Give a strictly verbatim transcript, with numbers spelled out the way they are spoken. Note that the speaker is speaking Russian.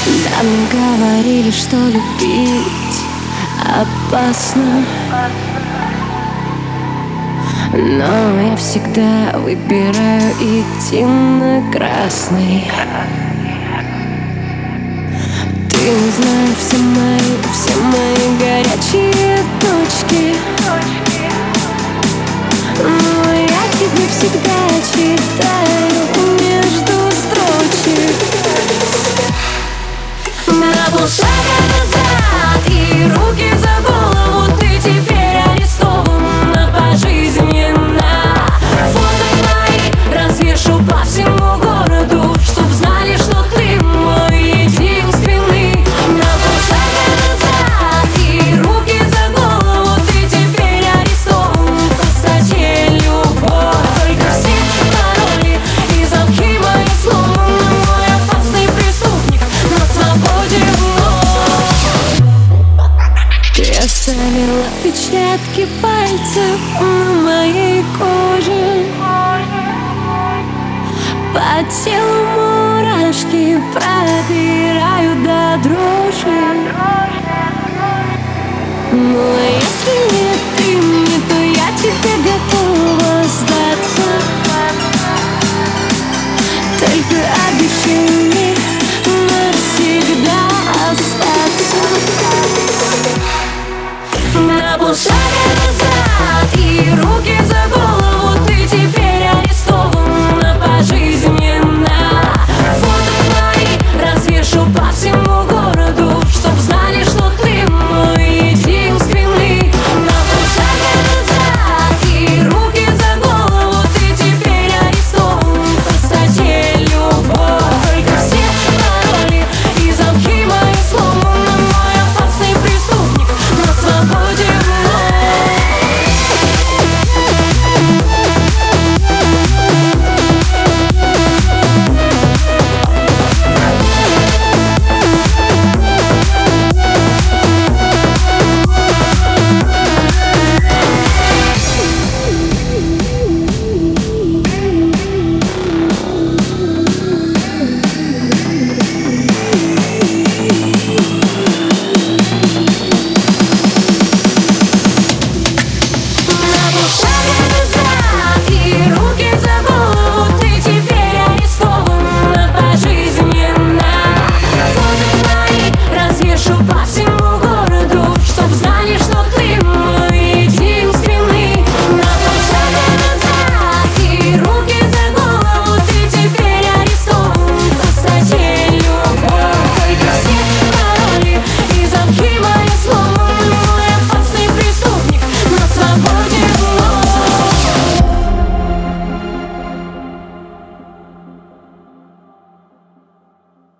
Да, мне говорили, что любить опасно, но я всегда выбираю идти на красный. Ты не знаешь все мои, все мои горячие точки, но я тебе всегда читаю между строчек. На полшага назад и руки за голову, ты теперь арестована пожизненно. Фото мои развешу по всему городу, чтоб знали, что ты мой единственный. На полшага назад и руки за голову, ты теперь арестован по статье любовь. Только все пароли и замки мои сломаны, мой опасный преступник на свободе вновь. Ты оставила отпечатки пальцев на моей коже, по телу мурашки пробирают до дрожи. Но если нет ты мне, то я тебе готова сдаться. Только обещай мне навсегда остаться. На полшага назад и руки за голову, ты теперь арестована пожизненно. Фото мои развешу по всему